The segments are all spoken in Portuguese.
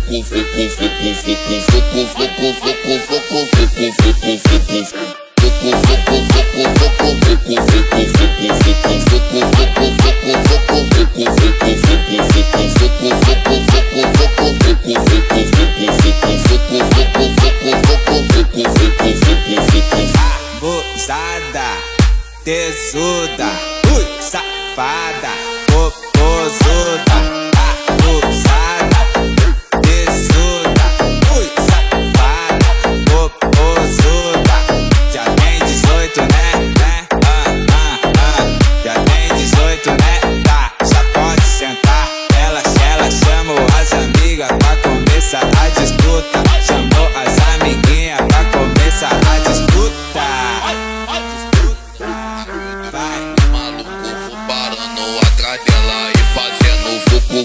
Abusada, tesuda, safada, popozuda. Abusada, tesuda, safada, popozuda. Já tem 18, né? Já tem 18, né? Tá, já pode sentar. Ela chamou as amigas pra começar a disputa. Chamou as amiguinhas pra começar a disputa. Dela e fazendo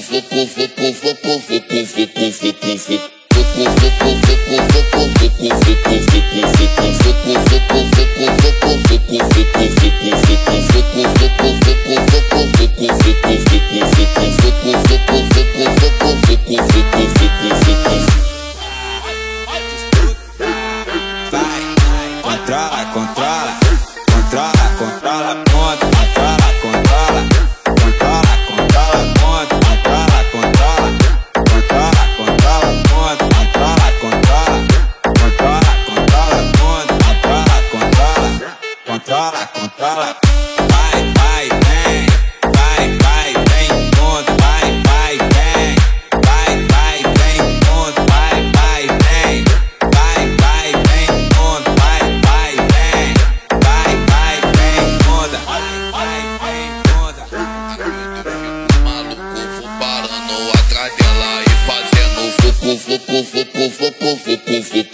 Controla, controla, controla, controla a ponta, controla, controla. Controla, controla a ponta, controla, controla. Controla, controla a ponta, controla, controla. Controla, controla a ponta, controla, controla. Controla, controla. Vai, vai, vem. Vai, vai, vem, ponta. Vai, vai, vem. Vai, vai, vem, ponta. Vai, vai, vem. Vai, vai, vem, ponta. Vai, vai, vem. Vai, vai, vem, ponta. Vai, vai, vem, ponta. parando atrás dela e fazendo